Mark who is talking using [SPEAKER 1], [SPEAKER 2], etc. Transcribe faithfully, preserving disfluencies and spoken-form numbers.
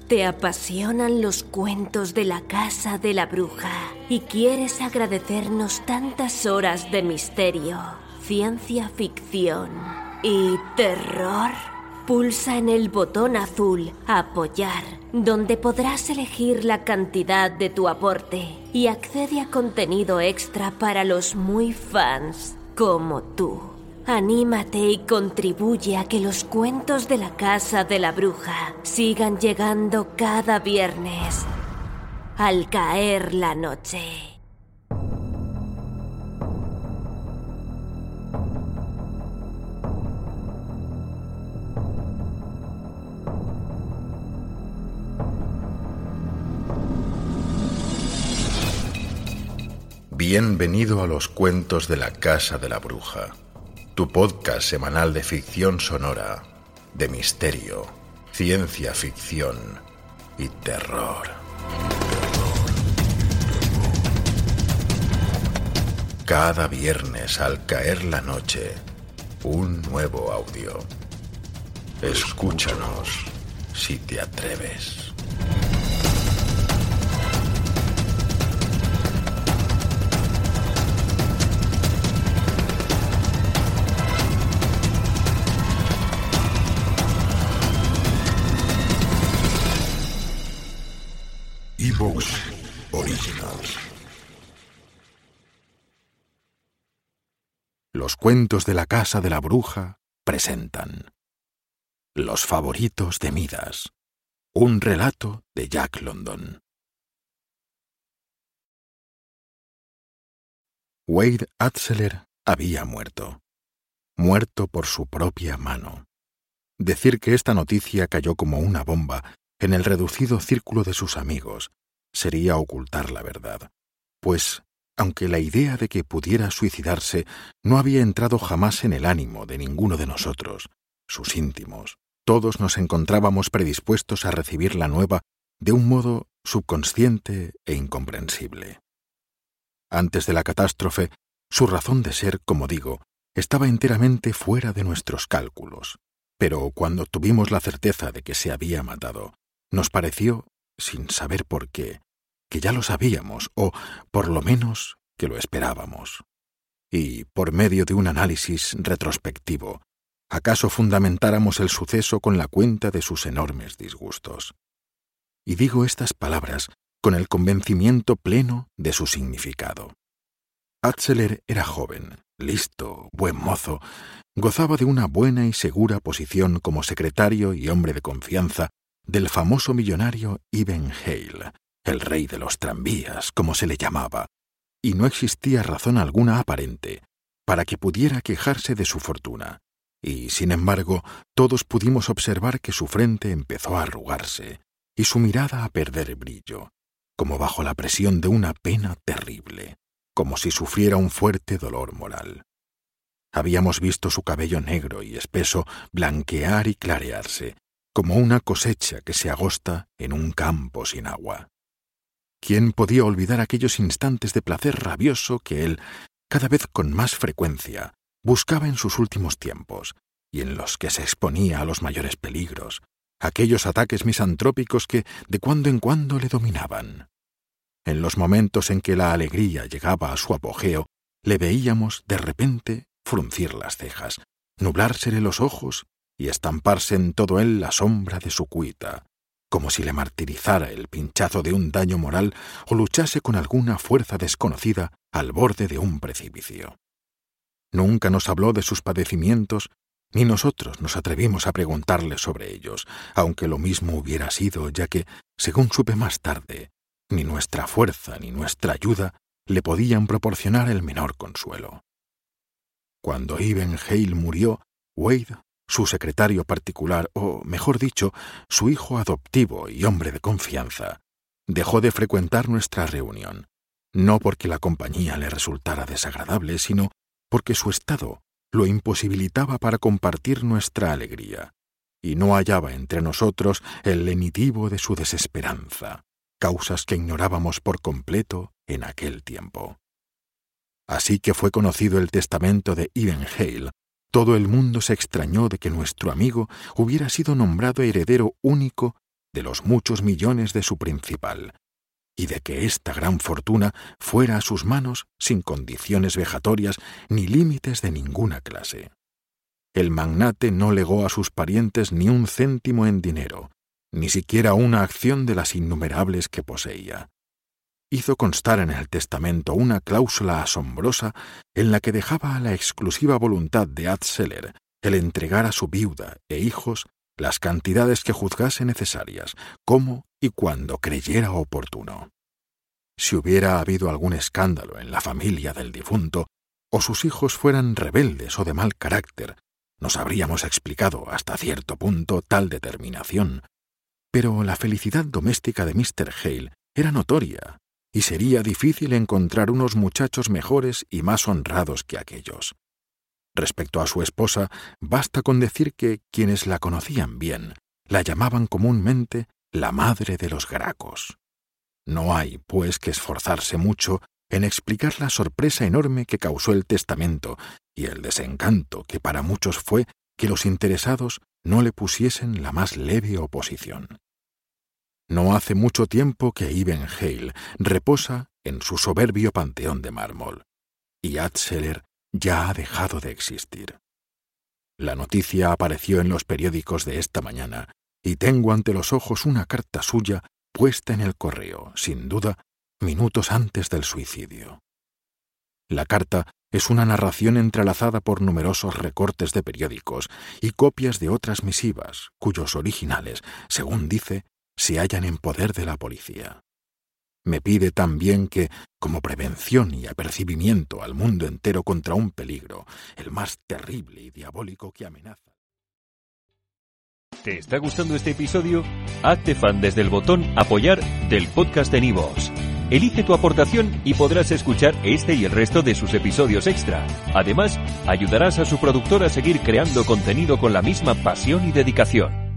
[SPEAKER 1] ¿Te apasionan los cuentos de la Casa de la Bruja y quieres agradecernos tantas horas de misterio, ciencia ficción y terror? Pulsa en el botón azul Apoyar, donde podrás elegir la cantidad de tu aporte y accede a contenido extra para los muy fans como tú. Anímate y contribuye a que los cuentos de la Casa de la Bruja sigan llegando cada viernes al caer la noche.
[SPEAKER 2] Bienvenido a los cuentos de la Casa de la Bruja, tu podcast semanal de ficción sonora, de misterio, ciencia ficción y terror. Cada viernes al caer la noche, un nuevo audio. Escúchanos si te atreves. Evox Originals. Los cuentos de la Casa de la Bruja presentan Los favoritos de Midas, un relato de Jack London. Wade Atzeler había muerto, muerto por su propia mano. Decir que esta noticia cayó como una bomba en el reducido círculo de sus amigos sería ocultar la verdad, pues, aunque la idea de que pudiera suicidarse no había entrado jamás en el ánimo de ninguno de nosotros, sus íntimos, todos nos encontrábamos predispuestos a recibir la nueva de un modo subconsciente e incomprensible. Antes de la catástrofe, su razón de ser, como digo, estaba enteramente fuera de nuestros cálculos, pero cuando tuvimos la certeza de que se había matado, nos pareció, sin saber por qué, que ya lo sabíamos, o, por lo menos, que lo esperábamos. Y, por medio de un análisis retrospectivo, acaso fundamentáramos el suceso con la cuenta de sus enormes disgustos. Y digo estas palabras con el convencimiento pleno de su significado. Atzeler era joven, listo, buen mozo, gozaba de una buena y segura posición como secretario y hombre de confianza del famoso millonario Ivan Hale, el rey de los tranvías, como se le llamaba, y no existía razón alguna aparente para que pudiera quejarse de su fortuna, y, sin embargo, todos pudimos observar que su frente empezó a arrugarse y su mirada a perder brillo, como bajo la presión de una pena terrible, como si sufriera un fuerte dolor moral. Habíamos visto su cabello negro y espeso blanquear y clarearse, como una cosecha que se agosta en un campo sin agua. ¿Quién podía olvidar aquellos instantes de placer rabioso que él, cada vez con más frecuencia, buscaba en sus últimos tiempos, y en los que se exponía a los mayores peligros, aquellos ataques misantrópicos que de cuando en cuando le dominaban? En los momentos en que la alegría llegaba a su apogeo, le veíamos, de repente, fruncir las cejas, nublársele los ojos y estamparse en todo él la sombra de su cuita, como si le martirizara el pinchazo de un daño moral o luchase con alguna fuerza desconocida al borde de un precipicio. Nunca nos habló de sus padecimientos, ni nosotros nos atrevimos a preguntarle sobre ellos, aunque lo mismo hubiera sido, ya que, según supe más tarde, ni nuestra fuerza ni nuestra ayuda le podían proporcionar el menor consuelo. Cuando Ivan Hale murió, Wade, su secretario particular, o, mejor dicho, su hijo adoptivo y hombre de confianza, dejó de frecuentar nuestra reunión, no porque la compañía le resultara desagradable, sino porque su estado lo imposibilitaba para compartir nuestra alegría, y no hallaba entre nosotros el lenitivo de su desesperanza, causas que ignorábamos por completo en aquel tiempo. Así que fue conocido el testamento de Ivan Hale, todo el mundo se extrañó de que nuestro amigo hubiera sido nombrado heredero único de los muchos millones de su principal, y de que esta gran fortuna fuera a sus manos sin condiciones vejatorias ni límites de ninguna clase. El magnate no legó a sus parientes ni un céntimo en dinero, ni siquiera una acción de las innumerables que poseía. Hizo constar en el testamento una cláusula asombrosa en la que dejaba a la exclusiva voluntad de Adseler el entregar a su viuda e hijos las cantidades que juzgase necesarias, como y cuando creyera oportuno. Si hubiera habido algún escándalo en la familia del difunto, o sus hijos fueran rebeldes o de mal carácter, nos habríamos explicado hasta cierto punto tal determinación. Pero la felicidad doméstica de míster Hale era notoria, y sería difícil encontrar unos muchachos mejores y más honrados que aquellos. Respecto a su esposa, basta con decir que quienes la conocían bien la llamaban comúnmente la madre de los Gracos. No hay, pues, que esforzarse mucho en explicar la sorpresa enorme que causó el testamento y el desencanto que para muchos fue que los interesados no le pusiesen la más leve oposición. No hace mucho tiempo que Ivanhoe reposa en su soberbio panteón de mármol, y Adseler ya ha dejado de existir. La noticia apareció en los periódicos de esta mañana, y tengo ante los ojos una carta suya puesta en el correo, sin duda, minutos antes del suicidio. La carta es una narración entrelazada por numerosos recortes de periódicos y copias de otras misivas, cuyos originales, según dice, se hallan en poder de la policía. Me pide también que, como prevención y apercibimiento al mundo entero contra un peligro, el más terrible y diabólico que amenaza.
[SPEAKER 3] ¿Te está gustando este episodio? Hazte fan desde el botón Apoyar del podcast de Nivos. Elige tu aportación y podrás escuchar este y el resto de sus episodios extra. Además, ayudarás a su productor a seguir creando contenido con la misma pasión y dedicación.